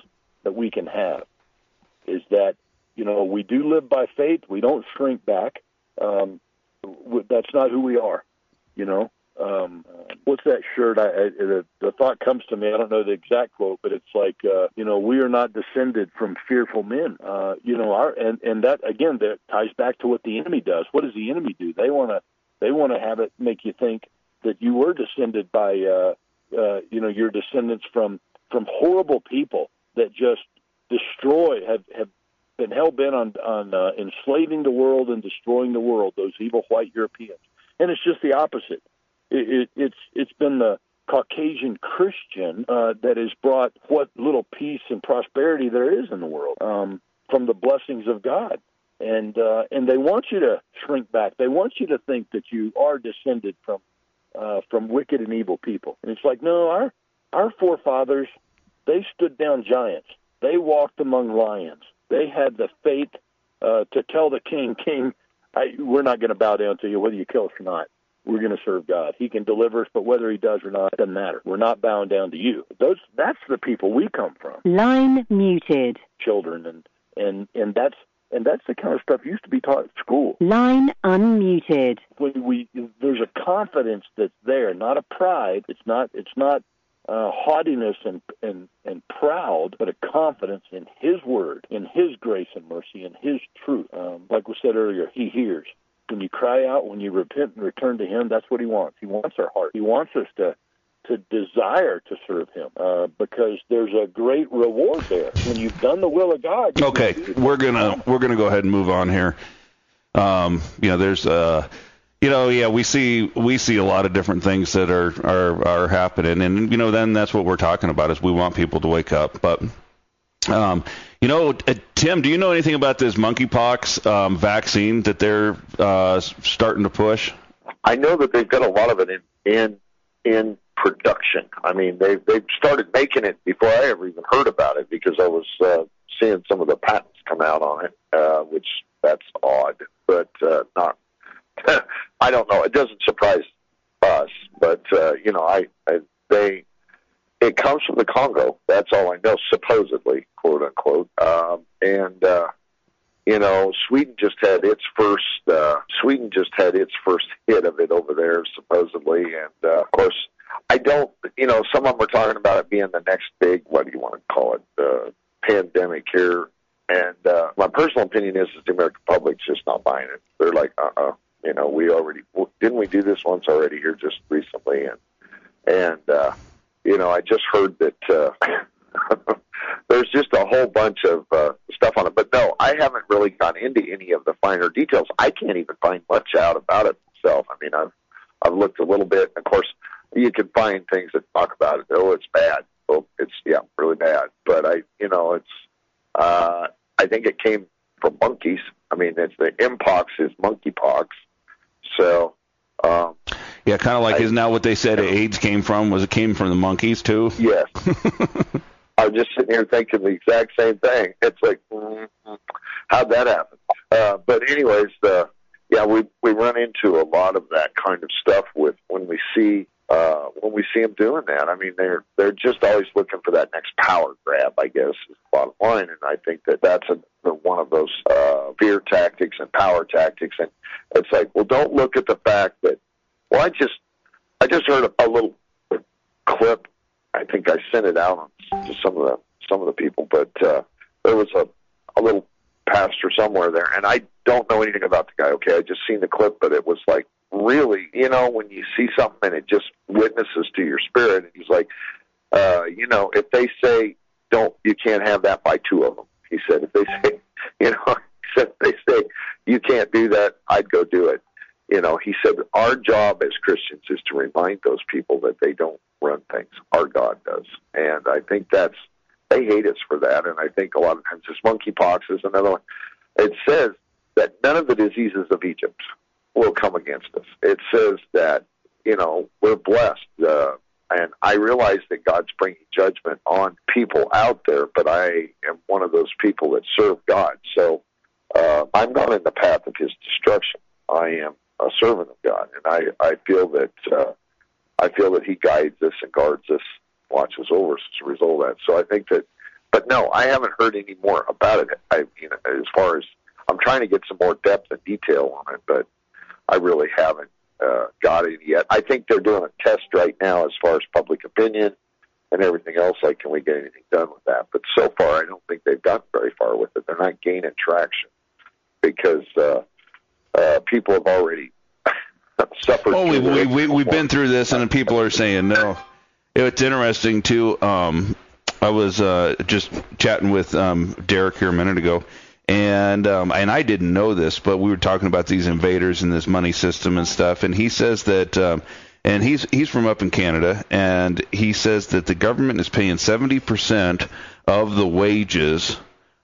that we can have is that, you know, we do live by faith. We don't shrink back. Um, that's not who we are, you know. Um, what's that shirt? I, I, the, the thought comes to me. I don't know the exact quote, but it's like, uh, you know, we are not descended from fearful men. Uh, you know, our and, and that again that ties back to what the enemy does. What does the enemy do? They want to they want to have it make you think that you were descended by, uh, uh, you know, your descendants from from horrible people that just destroy have have been hell bent on on uh, enslaving the world and destroying the world. Those evil white Europeans, and it's just the opposite. It, it, it's it's been the Caucasian Christian uh, that has brought what little peace and prosperity there is in the world um, from the blessings of God, and uh, and they want you to shrink back. They want you to think that you are descended from uh, from wicked and evil people. And it's like, no, our our forefathers, they stood down giants. They walked among lions. They had the faith uh, to tell the king, King, I, we're not going to bow down to you whether you kill us or not. We're going to serve God. He can deliver us, but whether he does or not, it doesn't matter. We're not bowing down to you. Those, that's the people we come from. Line muted. Children, and, and, and that's and that's the kind of stuff used to be taught at school. Line unmuted. When we there's a confidence that's there, not a pride. It's not it's not uh, haughtiness and, and and proud, but a confidence in His word, in His grace and mercy, in His truth. Um, like we said earlier, He hears. When you cry out, when you repent and return to Him, that's what He wants. He wants our heart. He wants us to to desire to serve Him uh, because there's a great reward there. When you've done the will of God. Okay, we're gonna we're gonna go ahead and move on here. Um, you know, there's uh, you know, yeah, we see we see a lot of different things that are are are happening, and you know, then that's what we're talking about is we want people to wake up, but. Um, you know, uh, Tim, do you know anything about this monkeypox um, vaccine that they're uh, starting to push? I know that they've got a lot of it in in, in production. I mean, they've they've started making it before I ever even heard about it because I was uh, seeing some of the patents come out on it, uh, which that's odd, but uh, not. I don't know. It doesn't surprise us, but uh, you know, I, I they. It comes from the Congo. That's all I know, supposedly, quote unquote. Um, and uh, you know, Sweden just had its first. Uh, Sweden just had its first hit of it over there, supposedly. And uh, of course, I don't. You know, some of them were talking about it being the next big. What do you want to call it? Uh, pandemic here. And uh, my personal opinion is, is the American public's just not buying it. They're like, uh, uh you know, we already didn't we do this once already here just recently, and and. Uh, You know, I just heard that uh, there's just a whole bunch of uh, stuff on it. But, no, I haven't really gone into any of the finer details. I can't even find much out about it myself. I mean, I've, I've looked a little bit. Of course, you can find things that talk about it. Oh, it's bad. Oh, it's, yeah, really bad. But, I, you know, it's uh, I think it came from monkeys. I mean, it's the mpox is monkeypox. So... Um, Yeah, kind of like, I, isn't that what they said AIDS came from? Was it came from the monkeys, too? Yes. I'm just sitting here thinking the exact same thing. It's like, mm-hmm. How'd that happen? Uh, but anyways, uh, yeah, we we run into a lot of that kind of stuff with when we see uh, when we see them doing that. I mean, they're they're just always looking for that next power grab, I guess, is the bottom line. And I think that that's a, one of those uh, fear tactics and power tactics. And it's like, well, don't look at the fact that. Well, I just I just heard a, a little clip. I think I sent it out to some of the some of the people, but uh, there was a, a little pastor somewhere there, and I don't know anything about the guy. Okay, I just seen the clip, but it was like really, you know, when you see something and it just witnesses to your spirit. And he's like, uh, you know, if they say don't, you can't have that, by two of them. He said, if they say, you know, he said if they say you can't do that, I'd go do it. You know, he said, our job as Christians is to remind those people that they don't run things. Our God does. And I think that's, they hate us for that. And I think a lot of times this monkeypox is another one. It says that none of the diseases of Egypt will come against us. It says that, you know, we're blessed. Uh, and I realize that God's bringing judgment on people out there, but I am one of those people that serve God. So uh, I'm not in the path of His destruction. I am a servant of God, and I, I feel that uh, I feel that He guides us and guards us, watches over us as a result of that. So I think that but no, I haven't heard any more about it. I, you know, as far as I'm trying to get some more depth and detail on it, but I really haven't uh, got it yet. I think they're doing a test right now as far as public opinion and everything else. Like, can we get anything done with that? But so far, I don't think they've gotten very far with it. They're not gaining traction because uh, uh, people have already suffered. Oh, we, we, we, we've been through this, and people are saying no. It's interesting, too. Um, I was uh, just chatting with um, Derek here a minute ago, and um, and I didn't know this, but we were talking about these invaders and this money system and stuff, and he says that, um, and he's he's from up in Canada, and he says that the government is paying seventy percent of the wages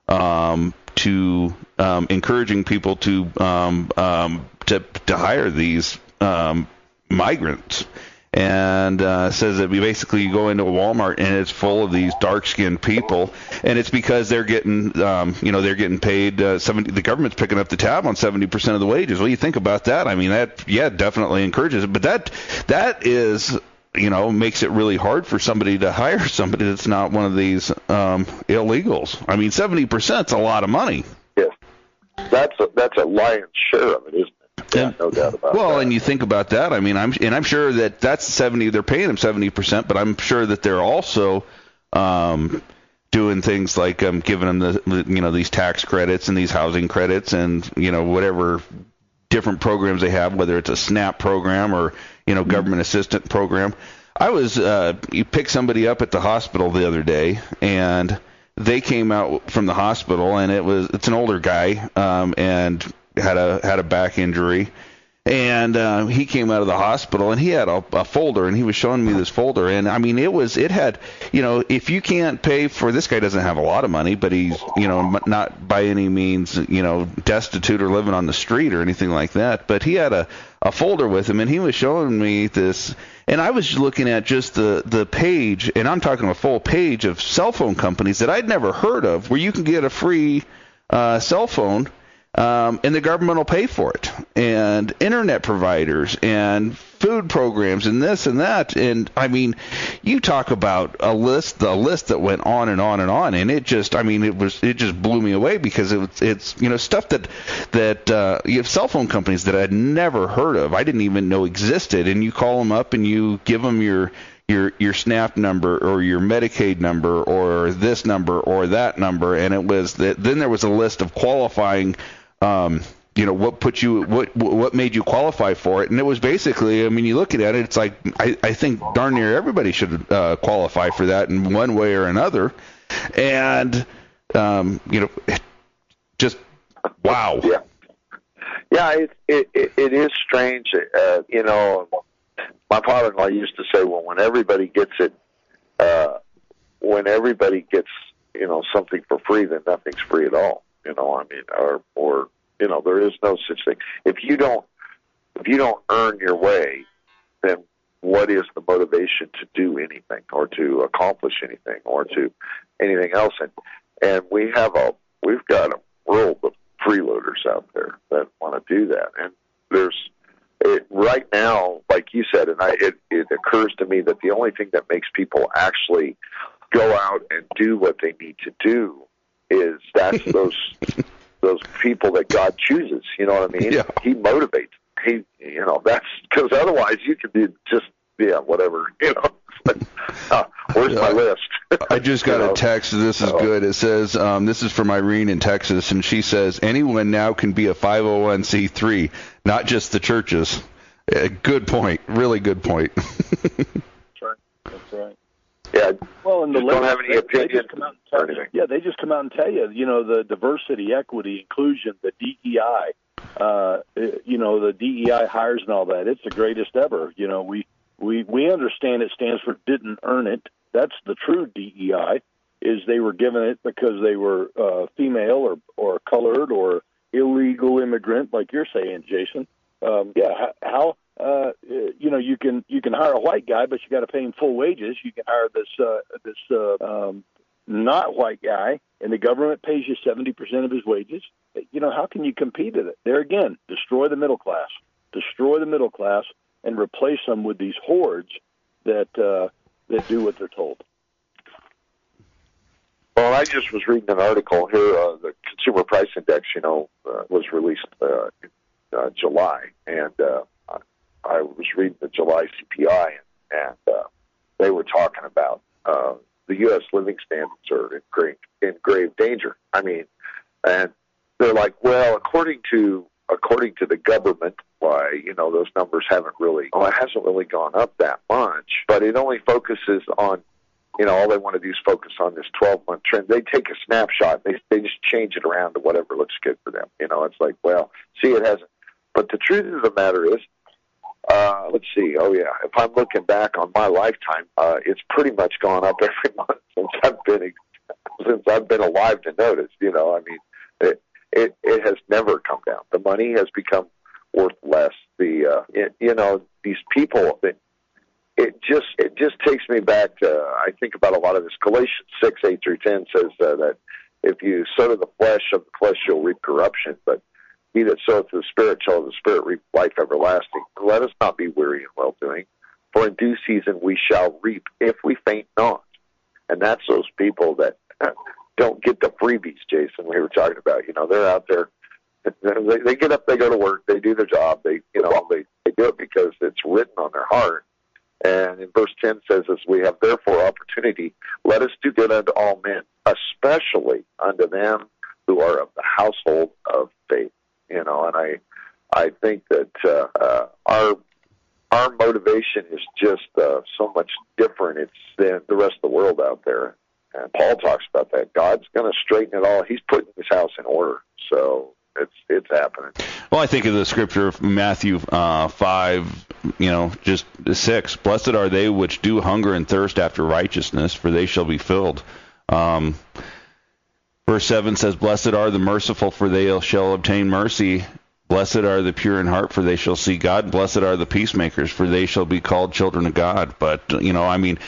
um, to um, encouraging people to um, um, to to hire these um, migrants. And uh, says that we basically you go into a Walmart and it's full of these dark-skinned people, and it's because they're getting, um, you know, they're getting paid. Uh, seventy The government's picking up the tab on seventy percent of the wages. What do you think about that? I mean, that yeah, definitely encourages it, but that that is, you know, makes it really hard for somebody to hire somebody that's not one of these um, illegals. I mean, seventy percent's a lot of money. Yes, that's a, that's a lion's share of it, isn't it? Yeah, no doubt about well, that. Well, and you think about that. I mean, I'm and I'm sure that that's seventy. They're paying them seventy percent, but I'm sure that they're also um, doing things like um, giving them the you know these tax credits and these housing credits and you know whatever different programs they have, whether it's a SNAP program or you know government assistance program. I was uh, you picked somebody up at the hospital the other day, and they came out from the hospital, and it was it's an older guy, um, and had a had a back injury, and uh, he came out of the hospital, and he had a, a folder, and he was showing me this folder, and I mean it was it had you know if you can't pay for this guy doesn't have a lot of money, but he's you know not by any means you know destitute or living on the street or anything like that, but he had a a folder with him, and he was showing me this, and I was looking at just the the page, and I'm talking a full page of cell phone companies that I'd never heard of, where you can get a free uh, cell phone. Um, and the government will pay for it, and internet providers and food programs and this and that. And I mean, you talk about a list, the list that went on and on and on, and it just, I mean, it was, it just blew me away because it, it's, you know, stuff that, that, uh, you have cell phone companies that I'd never heard of. I didn't even know existed. And you call them up and you give them your, your, your SNAP number or your Medicaid number or this number or that number. And it was that, then there was a list of qualifying Um, you know, what put you, what what made you qualify for it? And it was basically, I mean, you look at it, it's like, I, I think darn near everybody should uh, qualify for that in one way or another. And, um, you know, just, wow. Yeah. Yeah, it, it, it, it is strange. Uh, you know, my father-in-law used to say, well, when everybody gets it, uh, when everybody gets, you know, something for free, then nothing's free at all. You know, I mean, or, or, you know, there is no such thing. If you don't, if you don't earn your way, then what is the motivation to do anything or to accomplish anything or to anything else? And, and we have a, we've got a world of freeloaders out there that want to do that. And there's, it, right now, like you said, and I, it, it occurs to me that the only thing that makes people actually go out and do what they need to do is that's those those people that God chooses. You know what I mean? Yeah. He motivates. He, you know, that's because otherwise you could be just yeah, whatever. You know, uh, where's yeah, my list? I just got you know? a text. This is oh. good. It says um, this is from Irene in Texas, and she says anyone now can be a five oh one c three, not just the churches. Uh, good point. Really good point. That's right. That's right. Yeah. Well, and the don't have any they, opinion they just come out and tell you, yeah, they just come out and tell you, you know, the diversity, equity, inclusion, the D E I, uh, you know, the D E I hires and all that. It's the greatest ever. You know, we, we, we understand it stands for didn't earn it. That's the true D E I, is they were given it because they were uh, female or, or colored or illegal immigrant, like you're saying, Jason. Um, yeah, how... Uh, you know, you can you can hire a white guy, but you got to pay him full wages. You can hire this uh, this uh, um, not white guy, and the government pays you seventy percent of his wages. You know, how can you compete with it? There again, destroy the middle class, destroy the middle class, and replace them with these hordes that uh, that do what they're told. Well, I just was reading an article here. Uh, the Consumer Price Index, you know, uh, was released uh, in uh, July, and uh, I was reading the July C P I, and, and uh, they were talking about uh, the U S living standards are in grave, in grave danger. I mean, and they're like, well, according to according to the government, why, you know, those numbers haven't really, well, it hasn't really gone up that much, but it only focuses on, you know, all they want to do is focus on this twelve-month trend. They take a snapshot. They they just change it around to whatever looks good for them. You know, it's like, well, see, it hasn't. But the truth of the matter is, uh, let's see. Oh, yeah. If I'm looking back on my lifetime, uh, it's pretty much gone up every month since I've been since I've been alive to notice. You know, I mean, it it, it has never come down. The money has become worth less. The uh, it, you know, these people that. It just it just takes me back to, I think about a lot of this. Galatians six, eight through ten says uh, that if you sow to the flesh, of the flesh you'll reap corruption, but he that soweth to the Spirit shall of the Spirit reap life everlasting. Let us not be weary in well-doing, for in due season we shall reap if we faint not. And that's those people that don't get the freebies, Jason, we were talking about. You know, they're out there, they, they get up, they go to work, they do their job, they you know they, they do it because it's written on their heart. And in verse ten says, as we have therefore opportunity, let us do good unto all men, especially unto them who are of the household of faith. You know, and I, I think that uh, uh, our our motivation is just uh, so much different it's than the rest of the world out there. And Paul talks about that. God's going to straighten it all. He's putting his house in order. So it's it's happening. Well, I think of the scripture of Matthew uh, five, you know, just six. Blessed are they which do hunger and thirst after righteousness, for they shall be filled. Um, verse seven says, Blessed are the merciful, for they shall obtain mercy. Blessed are the pure in heart, for they shall see God. Blessed are the peacemakers, for they shall be called children of God. But, you know, I mean,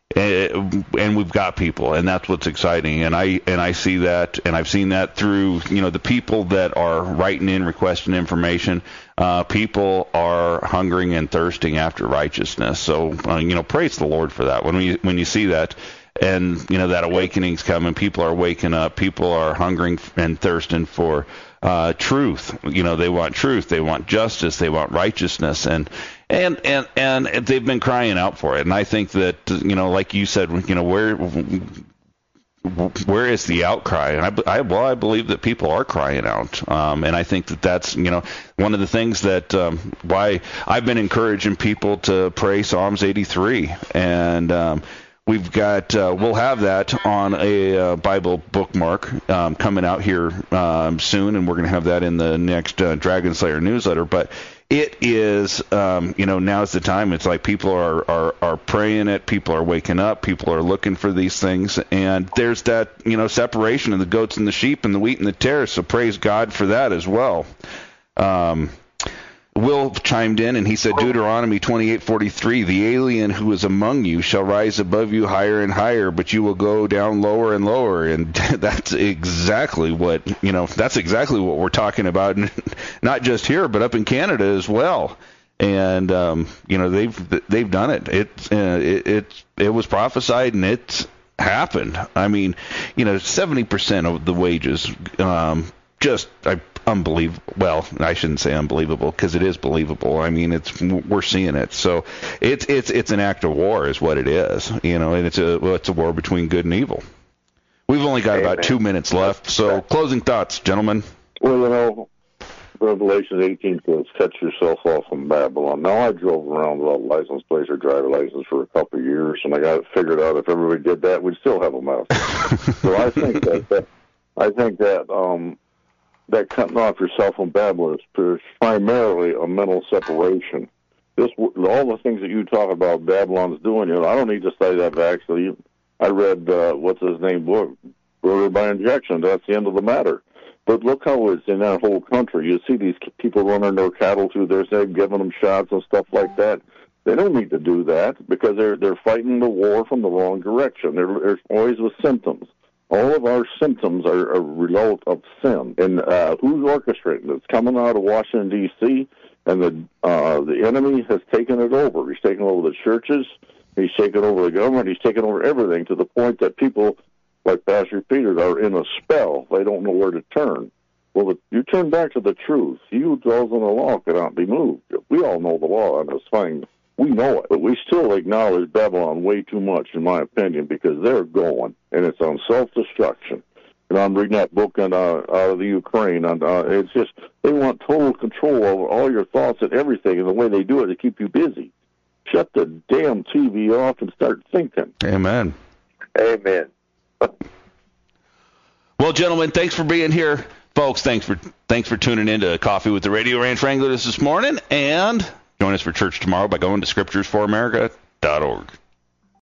and we've got people, and that's what's exciting. And I and I see that, and I've seen that through, you know, the people that are writing in, requesting information. Uh, people are hungering and thirsting after righteousness. So, uh, you know, praise the Lord for that. When we when you see that, and you know that awakening's coming, people are waking up. People are hungering and thirsting for uh, truth. You know, they want truth. They want justice. They want righteousness, and. And, and and they've been crying out for it. And I think that, you know, like you said, you know, where where is the outcry? And I, I well, I believe that people are crying out. Um, and I think that that's, you know, one of the things that um, why I've been encouraging people to pray Psalms eighty-three. And um, we've got, uh, we'll have that on a uh, Bible bookmark um, coming out here um, soon. And we're going to have that in the next uh, Dragon Slayer newsletter. But it is, um, you know, now's the time. It's like people are, are, are praying it. People are waking up. People are looking for these things. And there's that, you know, separation of the goats and the sheep and the wheat and the tares. So praise God for that as well. Um, Will chimed in, and he said, Deuteronomy twenty-eight forty-three, the alien who is among you shall rise above you higher and higher, but you will go down lower and lower. And that's exactly what, you know, that's exactly what we're talking about, not just here, but up in Canada as well. And, um, you know, they've they've done it. It, uh, it, it, it was prophesied, and it's happened. I mean, you know, seventy percent of the wages, um, just I, unbelievable. Well, I shouldn't say unbelievable, because it is believable. I mean, it's we're seeing it. So it's it's it's an act of war, is what it is. You know, and it's a well, it's a war between good and evil. We've only got Amen. About two minutes left. So closing thoughts, gentlemen. Well, you know, Revelation eighteen says, "Set yourself off from Babylon." Now, I drove around without a license plate or driver license for a couple of years, and I got it figured out. If everybody did that, we'd still have a mess. So I think that, that I think that um. that cutting off yourself from Babylon is primarily a mental separation. This, all the things that you talk about Babylon's doing, you know, I don't need to study that actually. I read, uh, what's his name, book, Murder by Injection. That's the end of the matter. But look how it's in that whole country. You see these people running their cattle through their state, giving them shots and stuff like that. They don't need to do that because they're they're fighting the war from the wrong direction. They're, they're always with symptoms. All of our symptoms are a result of sin. And uh, who's orchestrating it? It's coming out of Washington, D C, and the uh, the enemy has taken it over. He's taken over the churches. He's taken over the government. He's taken over everything to the point that people like Pastor Peter, are in a spell. They don't know where to turn. Well, if you turn back to the truth. He who dwells in the law cannot be moved. We all know the law, and it's fine. We know it, but we still acknowledge Babylon way too much, in my opinion, because they're going, and it's on self-destruction. And I'm reading that book on, uh, out of the Ukraine, and uh, it's just, they want total control over all your thoughts and everything, and the way they do it, they keep you busy. Shut the damn T V off and start thinking. Amen. Amen. Well, gentlemen, thanks for being here. Folks, thanks for thanks for tuning in to Coffee with the Radio Ranch Wranglers this morning, and join us for church tomorrow by going to scriptures for america dot org.